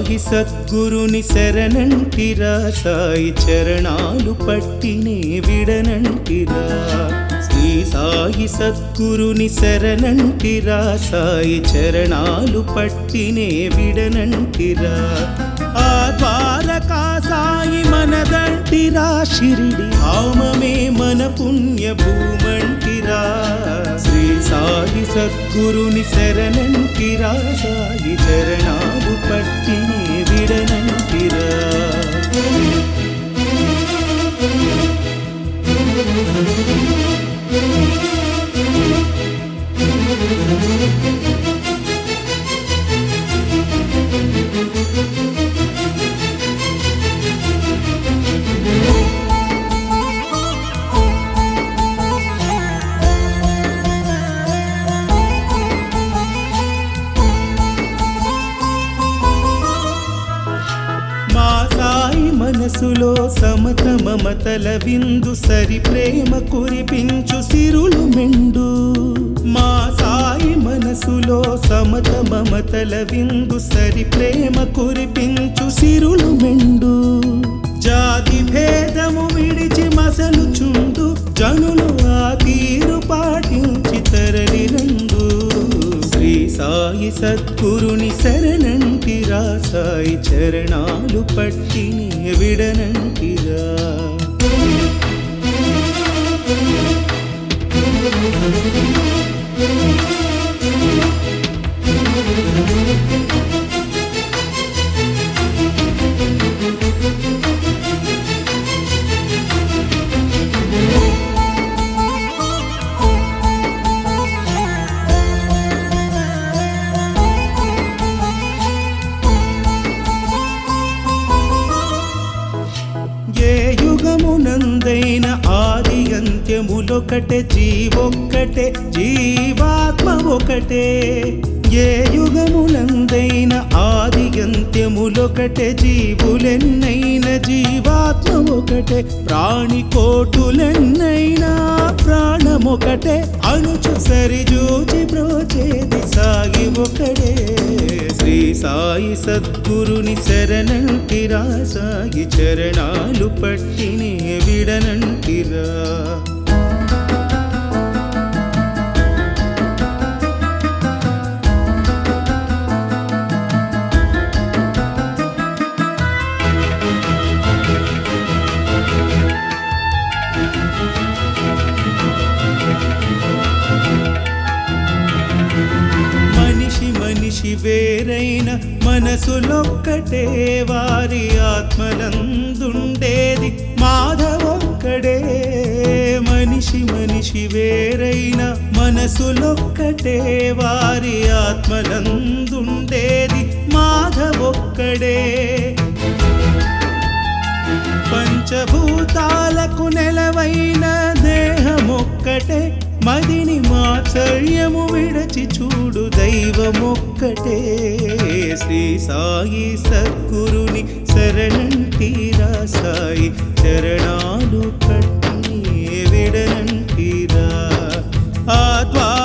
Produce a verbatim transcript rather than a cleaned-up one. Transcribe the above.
సాయి సద్గురుని శరణంటిరా, సాయి చరణాలు పట్టినే విడనంటిరా. శ్రీ సాయి సద్గురుని శరణంటిరా, సాయి చరణాలు పట్టినే విడనంటిరా. ఆ ద్వారకా సాయి మనదంటిరా, షిరిడి ఆమమే మన పుణ్య భూమంటిరా. శ్రీ సాయి సద్గురుని శరణంటిరా, సాయి చరణాలు పట్టినే విడనంటిరా. మనసులో సమత మమతల విందు, సరి ప్రేమ కురిపించు సిరులు మెండు. మా సాయి మనసులో సమత మమతల విందు, సరి ప్రేమ కురిపించు సిరులు మెండు. జాతి భేదము విడిచి మసలుచుండు, జనులు ఆ తీరు పాటించి తరలిరండు. శ్రీ సాయి సద్గురుని శరణంటిరా, సాయి చరణాలు పట్టినే విడనంటిరా. యుగమునందైన ఆది అంత్యములొకటే, జీవొక్కటే జీవాత్మ ఒకటే. ఏ యుగమునందైన ఆది అంత్యములొకటే, జీవులెన్నైన జీవాత్మ ఒకటే. ప్రాణి కోటులెన్నైనా ప్రాణమొకటే, అణుచు సరిజూచి బ్రోచేది సాగి ఒకడే. శ్రీ సాయి సద్గురుని శరణంటిరా, సాయి చరణాలు పట్టినే విడనంటిరా. మనిషి మనిషి వేరైన మనసులొక్కటే, వారి ఆత్మలందుండేది మాధవొక్కడే. మనిషి మనిషి వేరైన మనసులొక్కటే, వారి ఆత్మలందుండేది మాధవొక్కడే. పంచభూతాలకు నెలవైన దేహమొక్కటే, మదిని మాత్సర్యము విడచి చూడు దైవమొక్కటే. శ్రీ సాయి సద్గురుని శరణంటిరా, సాయి చరణాలు పట్టినే విడనంటిరా. ఆ